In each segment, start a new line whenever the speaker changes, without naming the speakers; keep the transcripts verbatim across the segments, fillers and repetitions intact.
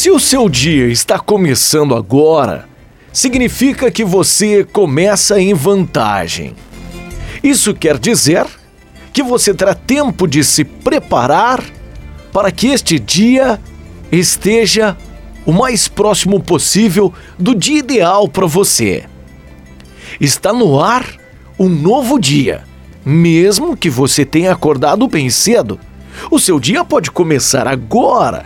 Se o seu dia está começando agora, significa que você começa em vantagem. Isso quer dizer que você terá tempo de se preparar para que este dia esteja o mais próximo possível do dia ideal para você. Está no ar um novo dia. Mesmo que você tenha acordado bem cedo, o seu dia pode começar agora.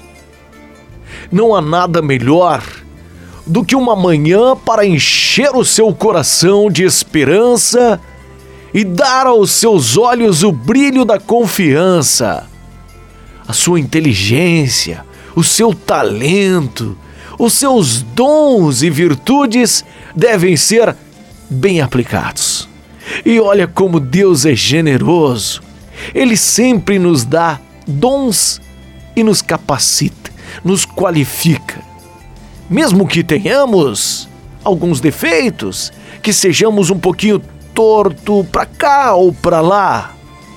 Não há nada melhor do que uma manhã para encher o seu coração de esperança e dar aos seus olhos o brilho da confiança. A sua inteligência, o seu talento, os seus dons e virtudes devem ser bem aplicados. E olha como Deus é generoso. Ele sempre nos dá dons e nos capacita, nos qualifica. Mesmo que tenhamos alguns defeitos, que sejamos um pouquinho torto para cá ou para lá.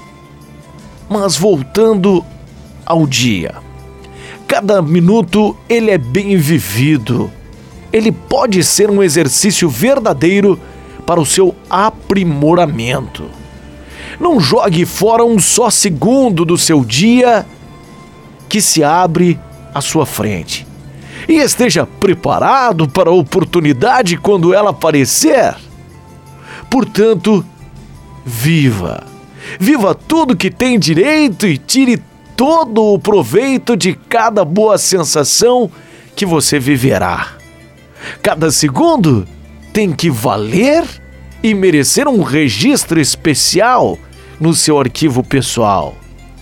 Mas voltando ao dia, cada minuto ele é bem vivido. Ele pode ser um exercício verdadeiro para o seu aprimoramento. Não jogue fora um só segundo do seu dia que se abre à sua frente. E esteja preparado para a oportunidade quando ela aparecer. Portanto, viva. Viva tudo que tem direito e tire todo o proveito de cada boa sensação que você viverá. Cada segundo tem que valer e merecer um registro especial no seu arquivo pessoal.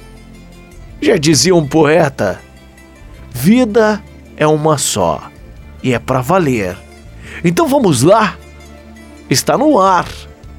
Já dizia um poeta: vida é uma só e é para valer. Então vamos lá, está no ar.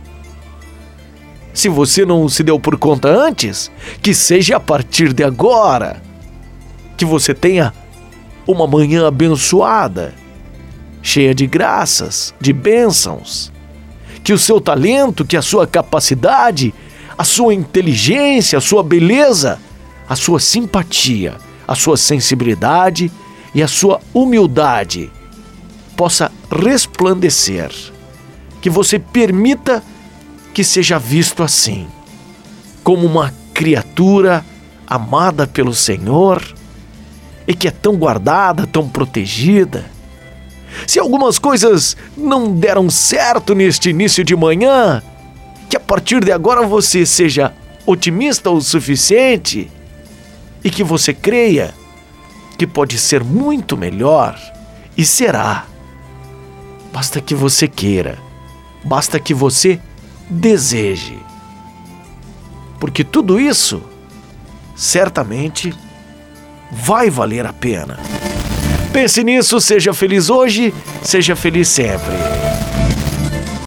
Se você não se deu por conta antes, que seja a partir de agora. Que você tenha uma manhã abençoada, cheia de graças, de bênçãos. Que o seu talento, que a sua capacidade, a sua inteligência, a sua beleza, a sua simpatia, a sua sensibilidade e a sua humildade possa resplandecer. Que você permita que seja visto assim, como uma criatura amada pelo Senhor e que é tão guardada, tão protegida. Se algumas coisas não deram certo neste início de manhã, que a partir de agora você seja otimista o suficiente e que você creia que pode ser muito melhor, e será. Basta que você queira, basta que você deseje, porque tudo isso certamente vai valer a pena. Pense nisso, seja feliz hoje, seja feliz sempre.